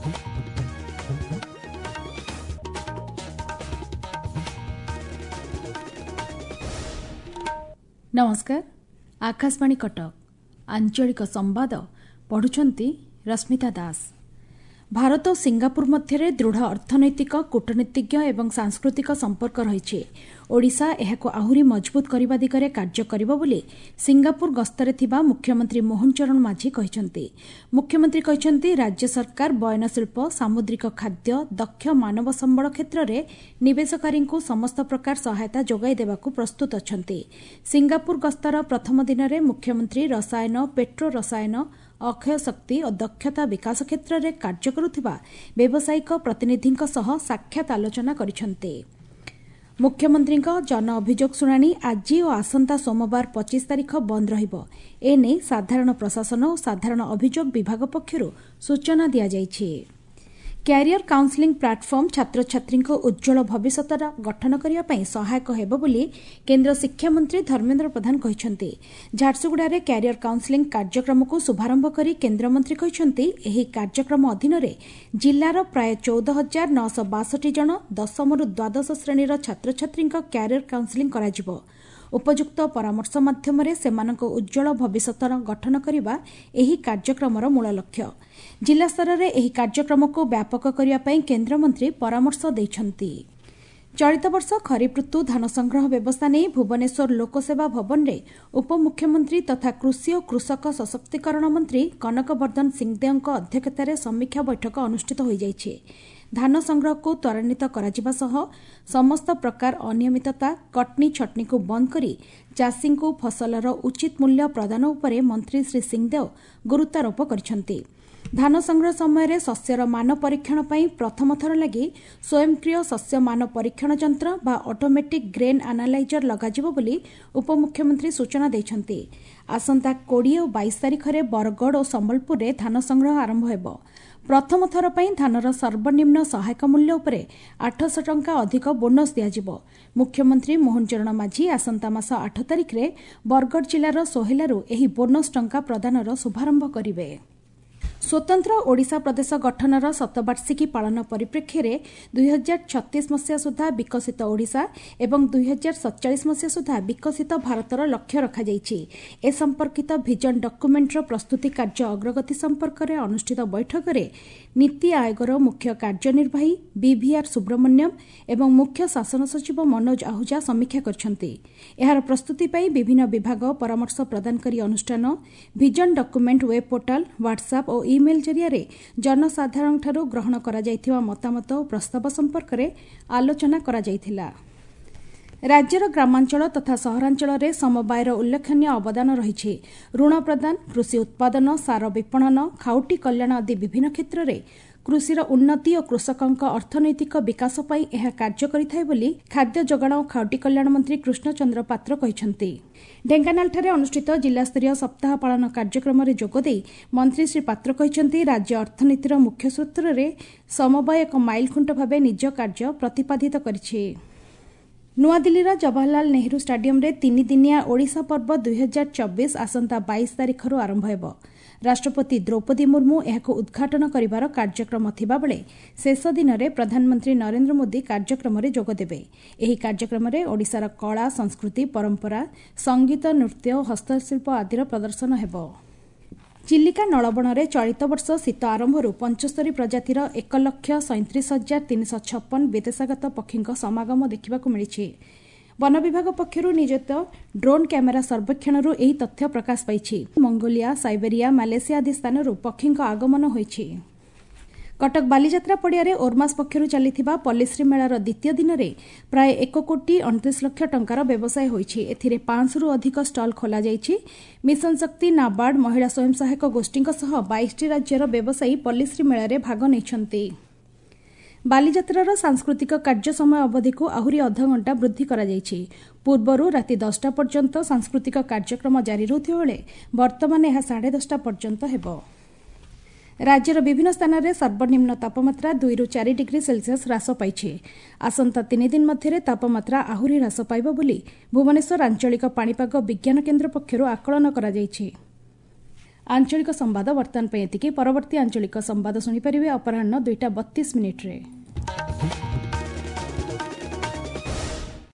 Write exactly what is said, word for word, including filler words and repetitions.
नमस्कार। आकाशवाणी कटक आंचलिक संवाद पढ़ुछंती रश्मिता दास। भारत और सिंगापुर मध्य दृढ़ अर्थनैतिक कूटनीतिज्ञ एवं सांस्कृतिक संपर्क रही। ओडिशा एहाको आहुरी मजबूत करने दिगरे कार्य करिबो बोली सिंगापुर गस्तरे थिबा मुख्यमंत्री मोहन चरण माझी कहिसंती। मुख्यमंत्री कहिसंती राज्य सरकार बयनशिल्प, सामुद्रिक खाद्य, दक्ष मानव संबल क्षेत्र में निवेशकारी समस्त प्रकार सहायता जोगाई देवाकू प्रस्तुत अछंती। सिंगापुर गस्तर प्रथम दिन में मुख्यमंत्री रसायन, पेट्रो रसायन, अक्षय शक्ति और दक्षता विकास क्षेत्र में कार्य करुथिबा व्यावसायिक प्रतिनिधि साक्षात आलोचना करिसंती। मुख्यमंत्री जन अभियोग शुणाणी आज और आसंता सोमवार पच्चीस तारीख बंद रहिबो। एने साधारण प्रशासन और साधारण अभियोग विभाग पक्षरु सूचना दिया जायछि। क्यारियर काउंसलिंग प्लाटफर्म छात्र छात्री उज्जवल भविष्य गठन करने सहायक हेबो बोली केन्द्र शिक्षा मंत्री धर्मेन्द्र प्रधान कहिसंती। झारसुगुड़ा क्यारियर काउंसलिंग कार्यक्रम को शुभारंभ करी केन्द्र मंत्री कहिसंती एही कार्यक्रम अधीन जिलार प्राय चौदह हजार नौश बासठ जन दशम रु द्वादश श्रेणीर छात्र छात्री क्यारियर काउंसलिंग कराजिबो। उपयुक्त परामर्श माध्यम सेमानक उज्जवल भविष्य गठन करने एही कार्यक्रमर मूल लक्ष्य। जिला स्तर में एही कार्यक्रम को व्यापक करने केन्द्रमंत्री परामर्श दैछंती। चलित वर्ष खरीफ ऋतु धान संग्रह व्यवस्था नहीं भुवनेश्वर लोकसेवा भवन में उपमुख्यमंत्री तथा कृषि और कृषक सशक्तिकरण मंत्री कनक वर्धन सिंहदेव अध्यक्षतार समीक्षा बैठक अनुष्ठित हो जाइछे। धान संग्रह को त्वरान्वित कराजिबा सह समस्त प्रकार अनियमितता कटनी छटनी को बंद करी चाषी को फसलर उचित मूल्य प्रदान उपरे मंत्री श्री सिंहदेव गुरुत्वारोप करिसंती। धान संग्रह समय शस्यर मान परीक्षण पर प्रथम थर लगी स्वयंक्रिय शस्य मान परीक्षण यंत्र बा ऑटोमेटिक ग्रेन एनालाइजर लगाजिबो बोली उपमुख्यमंत्री सूचना दैछंती। आसंता बीस और बाईस तारीख में बरगढ़ और संबलपुर में धान संग्रह आरंभ हेबो। प्रथम थर पर धानर सर्वनिम्न सहायक मूल्य उपरे आठश टंका अधिक बोनस दियाजिबो। मुख्यमंत्री मोहन चरण माझी आसंता मास आठ तारीख में बरगढ़ जिलार सोहेलारू एही बोनस टंका प्रदानर शुभारंभ करिवे। स्वतंत्र ओडिशा प्रदेश गठनर शतवार्षिकी पालन परिप्रेक्षी में दुई हजार छत्तीस मसीहा सुधा विकसित ओडिशा एवं दुई हजार सतचाश मसीहा सुधा विकसित भारतर लक्ष्य रखाଯାଇଛି। ए संपर्कित विजन डॉक्यूमेंटर प्रस्तुति कार्य अग्रगति संपर्क में अनुष्ठित बैठक में नीति आयोगर मुख्य कार्यनिर्वाही बीवीआर सुब्रमण्यम एवं मुख्य शासन सचिव मनोज आहूजा समीक्षा करछंती। एहार प्रस्तुति पई विभिन्न विभाग परामर्श प्रदान करी अनुष्ठान vision document web portal WhatsApp और इमेल जरिया जनसाधारण ठारू ग्रहण करा जायथिबा मतामत और प्रस्ताव संपर्क में आलोचना करा जायथिला। राज्यर ग्रामांचल तथा सहरांचल में समवायर उल्लेखनीय अवदान रही। ऋण प्रदान, कृषि उत्पादन, सार विपणन, खाउटी कल्याण आदि विभिन्न क्षेत्र में कृषिर उन्नति और कृषकों अर्थनैतिक विकास पई यह कार्य करिथाय बोली खाद्य जोगाण और खाउटी कल्याण मंत्री कृष्णचंद्र पात्र कहिसंती। ढेंकानालଠାରେ अनुष्ठित जिलास्तरीय सप्ताह पालन कार्यक्रम में जोगदे मंत्री श्री पात्र कहिसंती राज्य अर्थनीतिर मुख्य सूत्र में समवाय एक माइलखुंट भाव निज कार्य प्रतिपादित करिछि। नुआदिल्लीर जवाहरलाल नेहरू स्टाडियम रे तीन दिनिया ओडिशा पर्व दुई हजार चौबीस आसंता बाईस तारीख आरंभ हेबो। राष्ट्रपति द्रौपदी मुर्मू एहाको उद्घाटन करिवार कार्यक्रम थिबा बेले शेष दिन में प्रधानमंत्री नरेंद्र मोदी कार्यक्रम में जोगदेबे। एही कार्यक्रम में ओडिशार कला, संस्कृति, परंपरा, संगीत, नृत्य और हस्तशिल्प आदिर प्रदर्शन हेबो। चिलिका नलबण में चलित वर्ष शीत आरंभर पंचस्तरी प्रजातिर एक लक्ष सैंतीस हजार तीन सौ छप्पन विदेशागत पक्षी समागम देखा मिली। वन विभाग पक्षर नियोजित ड्रोन कैमेरा सर्वेक्षण यही तथ्य प्रकाश पाई। मंगोलिया, साइबेरिया, मालेसिया आदि स्थान पक्षी आगमन होइछि। कटक बालीजात्रा पड़ियारे ओरमास पक्षर चलिथिबा पल्लीश्री मेलार द्वितीय दिन में प्राय एक कोटी अणतीस लक्ष टंकार व्यवसाय होइछि। एथिरे पांच रु अधिक स्टल खोला जाइछि। मिशन शक्ति, नाबार्ड, महिला स्वयं सहायक गोष्ठी सह बाईस टी राज्यर व्यवसायी पल्लीश्री मेलारे भाग नैछन्ति। बालीजात्रार सांस्कृतिक कार्य समय अवधि को आहुरी अधघंटा वृद्धि करा जाइछि। पूर्वरु राति दसटा पर्यंत सांस्कृतिक कार्यक्रम जारी रहुथिबा बेले वर्तमान यह साढ़े दसटा पर्यंत हेबो। राज्यर विभिन्न स्थान में सर्वनिम्न तापमात्रा दुई रु चार डिग्री सेल्सियस ह्रास पाई। आसंता तीन दिन मध्य तापमात्रा आहुरी ह्रास पाइब बोली भुवनेश्वर आंचलिक पाणीपाग विज्ञान केन्द्र पक्षरु आकलन करा जाइछि। आंचलिक संवाद वर्तमान पे एतिकी। परवर्ती आंचलिक संवाद शुणिपारे अपराह्न दुईटा बत्तीस मिनिट्रे।